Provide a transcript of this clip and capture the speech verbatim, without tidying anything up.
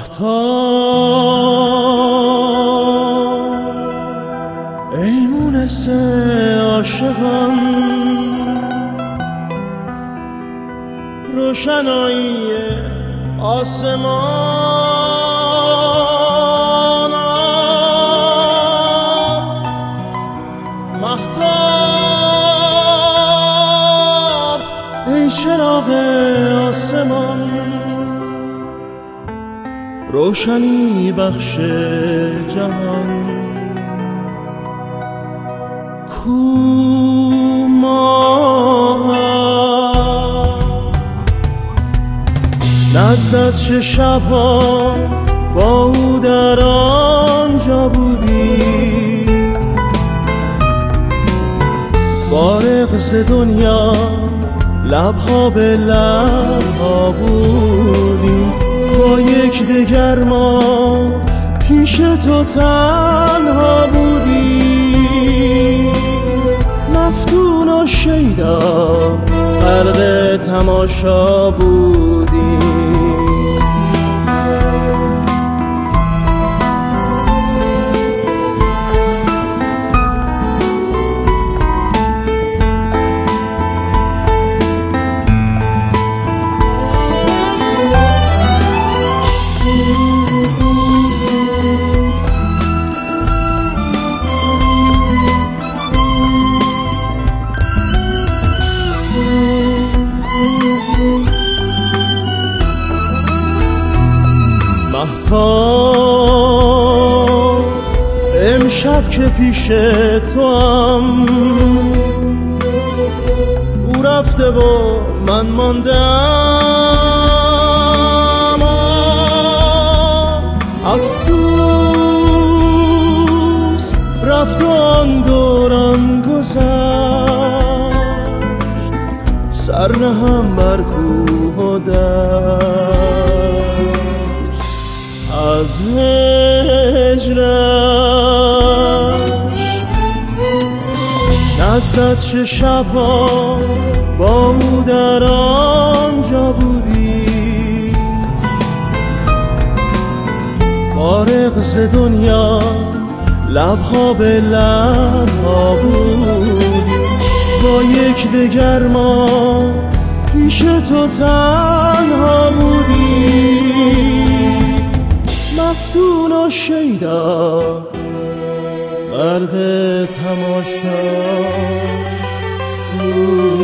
مهتاب ای مونس عاشقان، روشنایی آسمان، مهتاب ای چراغ آسمان، روشنی بخش جهان. کو ماه نزدت چه شبها با او در آنجا بودی، فارغ ز دنیا لبها به لبها بودیم، با یک دگر ما پیش تو تنها بودیم، مفتون و شیدا غرق تماشا بودیم. مهتاب امشب که پیش تو هم، او رفته و من ماندم، افسوس رفت و آن دوران گذشت، سر نهم بر کوه و دشت، از هجرش نزدت چه شبها با او در آنجا بودی، فارغ ز دنیا لبها به لبها بودی، با یک دگر ما پیش تو تنها بودی، مفتون و شیدا غرق تماشا بود.